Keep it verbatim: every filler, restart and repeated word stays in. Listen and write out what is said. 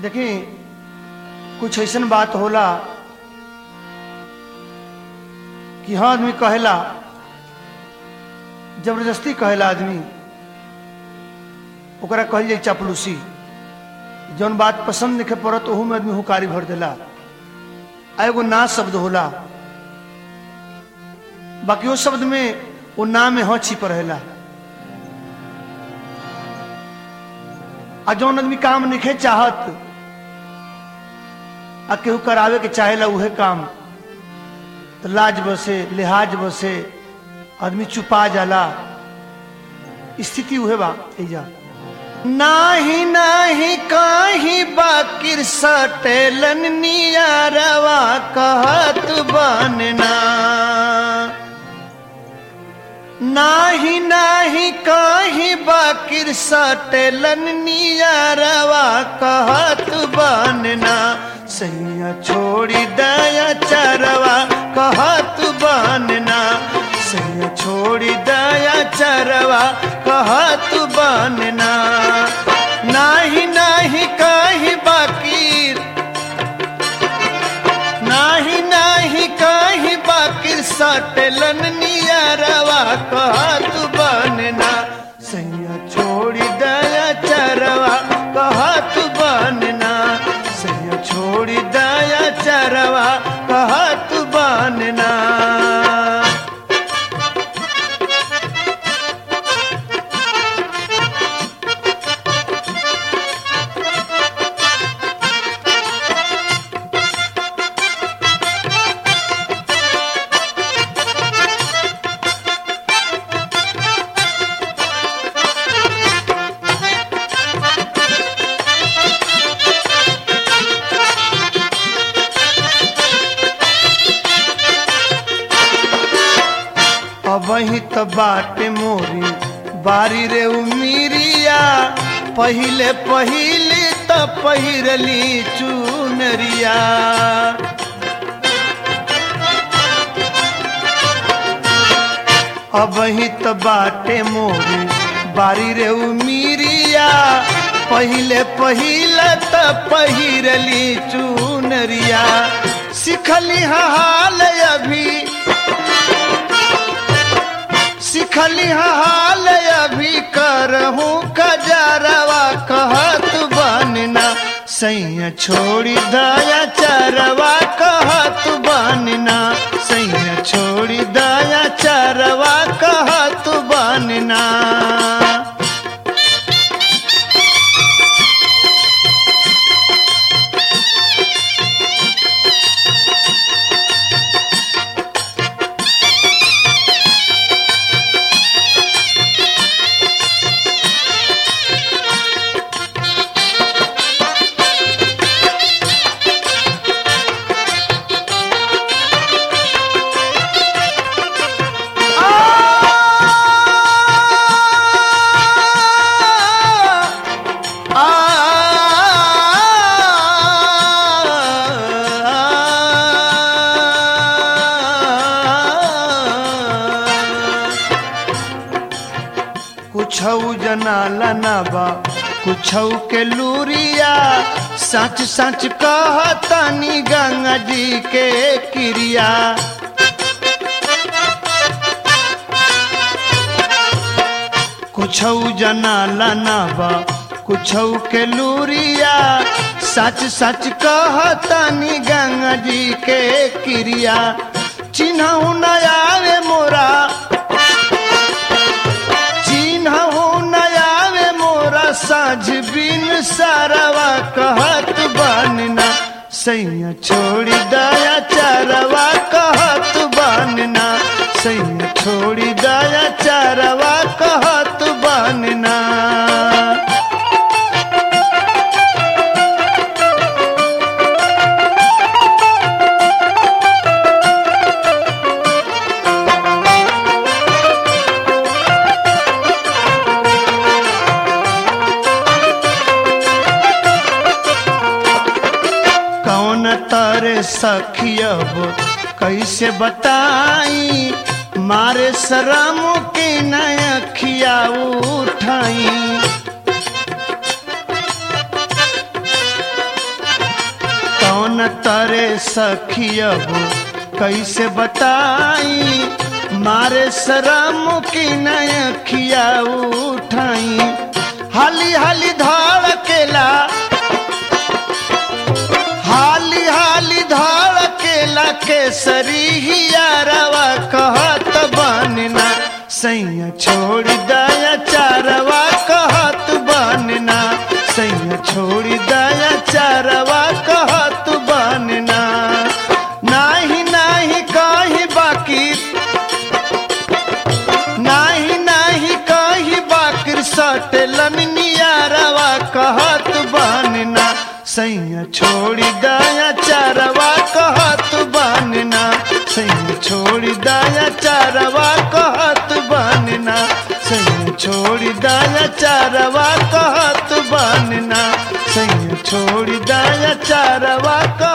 देखी कुछ ऐसा बात होला कि हाँ आदमी कहेला, जबरदस्ती कहेला आदमी, ओकरा कहल जाए चापलूसी। जौन बात पसंद नहीं पड़त ओहू में आदमी हुकारी भर देला। एगो ना शब्द होला, बाकी वो शब्द में वो ना में हाँ छिप रहेला। आ जौन आदमी काम नहीं चाहत आ केहू करावे के चाहेला उहे काम, तो लाज बसे लिहाज बसे आदमी चुपा जाला। स्थिति उहे बा एजा। नाही नाही काही बाकिर सटेलन नियारवा कहत बनना। नाही नाही काही बाकिर सटेलन नियारवा कहत बनना। सैया छोड़ी दया चरवा कहत बनना। सैया छोड़ी दया चरवा कहत बनना। नाही नाही काही बाकिर, नाही नाही काही बाकिर सटलन नियरवा कहत बनना। सैया छोड़ी दया चरवा कहत बनना। सैया छोड़ी दया चरवा कहत बनना। वही तो बाटे मोरी बारी रे उमीरिया। पहिले पहिले तो पहिरली चुनरिया। अब ही तो बाटे मोरी बारी रे उमीरिया। पहिले पहिले तो पहिरली चुनरिया। सिखली हाल अभी, सिखली हाल अभी करहूँ कजरवा कहत बनना। सैया छोड़ी दया चरवा कहत बनना। सैया छोड़ी दया चरवा कहत बनना। कुछऊ जनाला ना बा कुछऊ के लूरिया। सच सच कहतानी गंगा जी के क्रिया। कुछऊ जनाला ना बा कुछऊ के लूरिया। सच सच कहतानी गंगा जी के क्रिया। चिन्हऊ न आवे मोरा, साझ बिन सारवा कहत बनना। सैया छोड़ी दया चरवा कहत बनना। सैया छोड़ी दया चरवा कहत बनना। तारे सखियब कैसे बताई। मारे शरम के नयखिया उठाई। करे सखियब कैसे बताई मारे शरम की नयखिया उठाई हाली हाली धड़केला हाली हाली धड़केला केसरी हियारवा कहत बनना सैया छोड़ दया चारवा कहत बनना सैया छोड़ दया चारवा कहत बनना नाही नाही कही बाकी नाही नाही कही बाकी सटलन नियारवा कहत बनना सैया छोड़ दया चारवा कहत बनना सैया छोड़ दया चारवा कहत बनना सैया छोड़ दया चारवा कहत बनना सैया छोड़ दया चारवा कहत